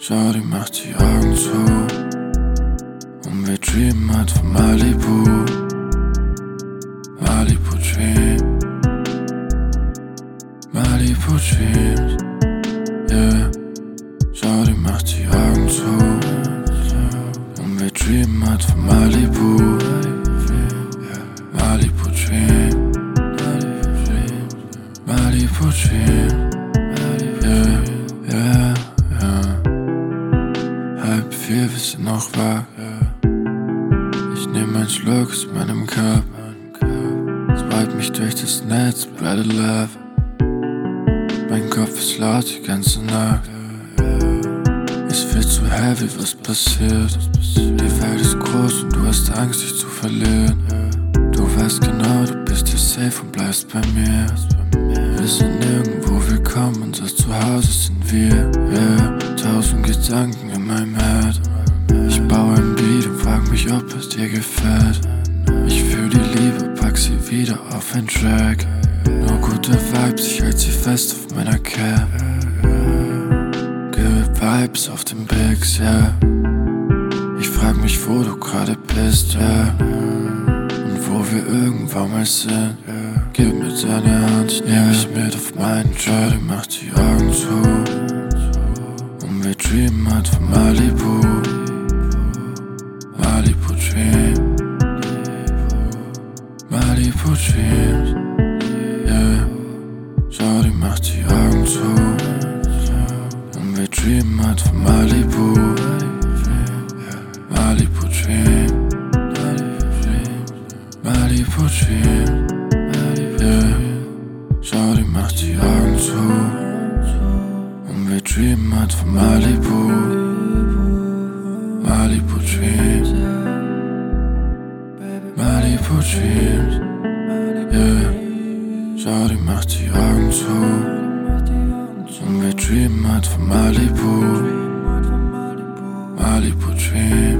Shawty macht die Augen zu und wir dreamen halt von Malibu. Malibu Dream, Malibu Dreams, yeah. Shawty macht die Augen zu und wir dreamen halt von Malibu. Malibu Dream, Malibu Dream, yeah, yeah, yeah. 3:30, wir sind noch wach. Ich nehm einen Schluck aus meinem Cup. Swipe mich durch das Netz, bright love. Mein Kopf ist laut die ganze Nacht. Es wird zu heavy, was passiert. Die Welt ist groß und du hast Angst, dich zu verlieren. Du weißt genau, du bist hier safe und bleibst bei mir. Wir sind nirgendwo willkommen, unser Zuhause sind wir, yeah. 1000 Gedanken in meinem Head. Ich baue ein Beat und frag mich, ob es dir gefällt. Ich fühl die Liebe, pack sie wieder auf ein Track. Nur gute Vibes, ich halt sie fest auf meiner Cap. Gebe Vibes auf den Bigs, yeah. Ich frag mich, wo du gerade bist, yeah. Und wo wir irgendwann mal sind. Gib mir deine Hand, ich nehm mich mit auf meinen Shawty macht die Augen zu und wir dreamen halt von Malibu. Malibu Dream, Malibu Dreams, yeah. Shawty macht die Augen zu und wir dreamen halt von Malibu. Malibu Dream, Malibu Dream, yeah. Shawty macht die Augen zu und wir dreamen halt von Malibu. Malibu Dreams, Malibu Dreams, yeah. Shawty macht die Augen zu und wir dreamen halt von Malibu. Malibu Dreams.